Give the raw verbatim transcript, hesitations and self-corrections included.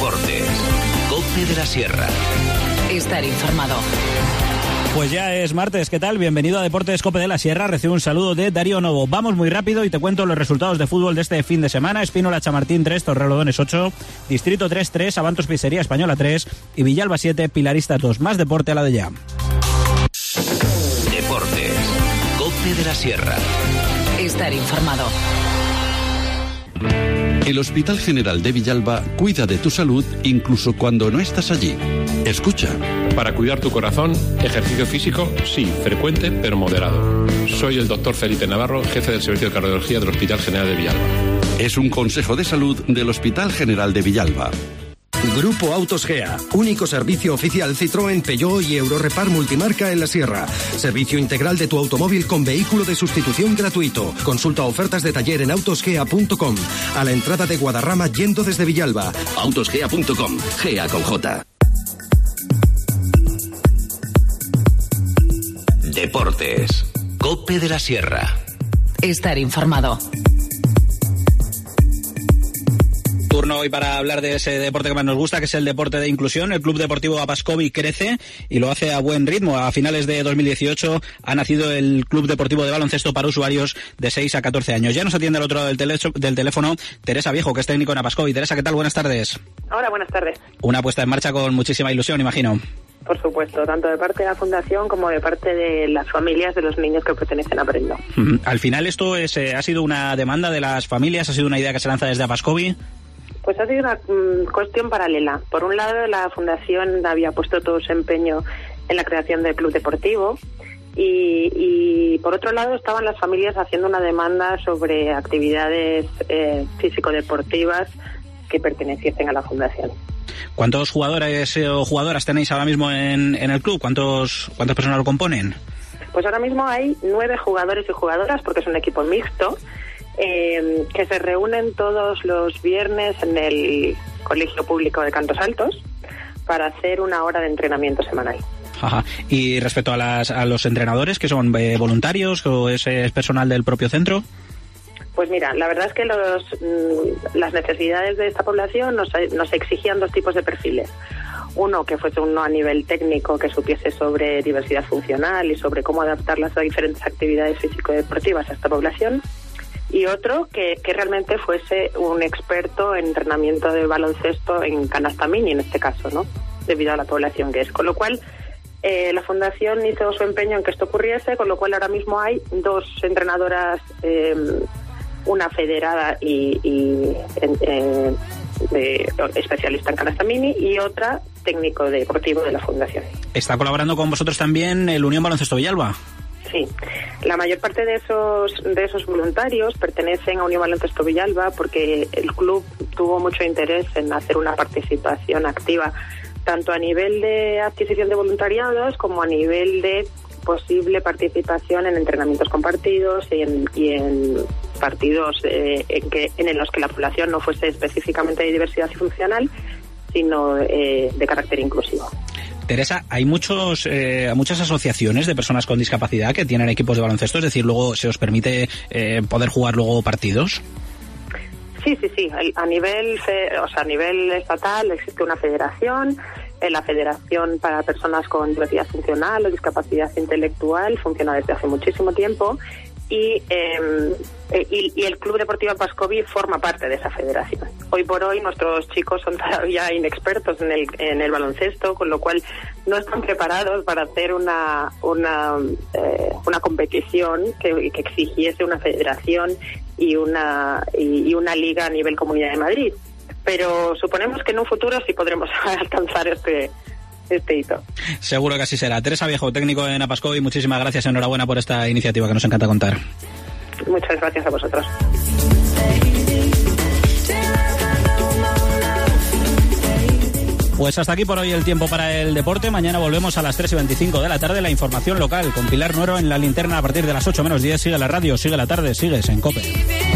Deportes. COPE de la Sierra. Estar informado. Pues ya es martes, ¿qué tal? Bienvenido a Deportes COPE de la Sierra. Recibe un saludo de Darío Novo. Vamos muy rápido y te cuento los resultados de fútbol de este fin de semana. Espínola Chamartín tres, Torrelodones ocho, Distrito tres tres, Avantos Pizzería Española tres y Villalba siete, Pilaristas dos. Más deporte a la de ya. Deportes. COPE de la Sierra. Estar informado. El Hospital General de Villalba cuida de tu salud incluso cuando no estás allí. Escucha. Para cuidar tu corazón, ejercicio físico, sí, frecuente, pero moderado. Soy el doctor Felipe Navarro, jefe del Servicio de Cardiología del Hospital General de Villalba. Es un consejo de salud del Hospital General de Villalba. Grupo Autos Gea, único servicio oficial Citroën, Peugeot y Eurorepar multimarca en la Sierra. Servicio integral de tu automóvil con vehículo de sustitución gratuito. Consulta ofertas de taller en autosgea punto com. A la entrada de Guadarrama yendo desde Villalba. autosgea punto com. Gea con J. Deportes. COPE de la Sierra. Estar informado. Turno hoy para hablar de ese deporte que más nos gusta, que es el deporte de inclusión. El Club Deportivo Apascovi crece y lo hace a buen ritmo. A finales de dos mil dieciocho ha nacido el Club Deportivo de Baloncesto para usuarios de seis a catorce años. Ya nos atiende al otro lado del, tele- del teléfono Teresa Viejo, que es técnico en Apascovi. Teresa, ¿qué tal? Buenas tardes. Hola, buenas tardes. Una puesta en marcha con muchísima ilusión, imagino. Por supuesto, tanto de parte de la Fundación como de parte de las familias de los niños que pertenecen a Prendo. Uh-huh. Al final esto es, eh, ha sido una demanda de las familias, ha sido una idea que se lanza desde Apascovi. Pues ha sido una um, cuestión paralela. Por un lado, la Fundación había puesto todo su empeño en la creación del club deportivo y, y por otro lado estaban las familias haciendo una demanda sobre actividades eh, físico-deportivas que perteneciesen a la Fundación. ¿Cuántos jugadores o jugadoras tenéis ahora mismo en, en el club? ¿Cuántos, ¿Cuántas personas lo componen? Pues ahora mismo hay nueve jugadores y jugadoras porque es un equipo mixto. Eh, que se reúnen todos los viernes en el Colegio Público de Cantos Altos para hacer una hora de entrenamiento semanal. Ajá. Y respecto a, las, a los entrenadores, ¿que son eh, voluntarios o es, es personal del propio centro? Pues mira, la verdad es que los, mm, las necesidades de esta población nos, nos exigían dos tipos de perfiles. Uno, que fuese uno a nivel técnico, que supiese sobre diversidad funcional y sobre cómo adaptarlas a diferentes actividades físico-deportivas a esta población. Y otro, que, que realmente fuese un experto en entrenamiento de baloncesto en canasta mini, en este caso, ¿no? Debido a la población que es. Con lo cual, eh, la Fundación hizo su empeño en que esto ocurriese, con lo cual ahora mismo hay dos entrenadoras, eh, una federada y, y eh, de, especialista en canasta mini y otra técnico deportivo de la Fundación. ¿Está colaborando con vosotros también el Unión Baloncesto Villalba? Sí, la mayor parte de esos de esos voluntarios pertenecen a Unión Baloncesto Villalba porque el club tuvo mucho interés en hacer una participación activa, tanto a nivel de adquisición de voluntariados como a nivel de posible participación en entrenamientos compartidos y en, y en partidos eh, en, que, en los que la población no fuese específicamente de diversidad funcional, sino eh, de carácter inclusivo. Teresa, hay muchos eh, muchas asociaciones de personas con discapacidad que tienen equipos de baloncesto, es decir, luego se os permite eh, poder jugar luego partidos. Sí, sí, sí. A nivel, o sea, a nivel estatal existe una federación, la Federación para Personas con Diversidad Funcional o Discapacidad Intelectual funciona desde hace muchísimo tiempo. Y, eh, y, y el Club Deportivo Apascovi forma parte de esa federación. Hoy por hoy nuestros chicos son todavía inexpertos en el, en el baloncesto, con lo cual no están preparados para hacer una una, eh, una competición que, que exigiese una federación y una, y, y una liga a nivel Comunidad de Madrid. Pero suponemos que en un futuro sí podremos alcanzar este... este hito. Seguro que así será. Teresa Viejo, técnico en Apascovi, muchísimas gracias, enhorabuena por esta iniciativa que nos encanta contar. Muchas gracias a vosotros. Pues hasta aquí por hoy el tiempo para el deporte. Mañana volvemos a las tres y veinticinco de la tarde. La información local con Pilar Nuero en la linterna a partir de las ocho menos diez. Sigue la radio, sigue la tarde, sigues en COPE.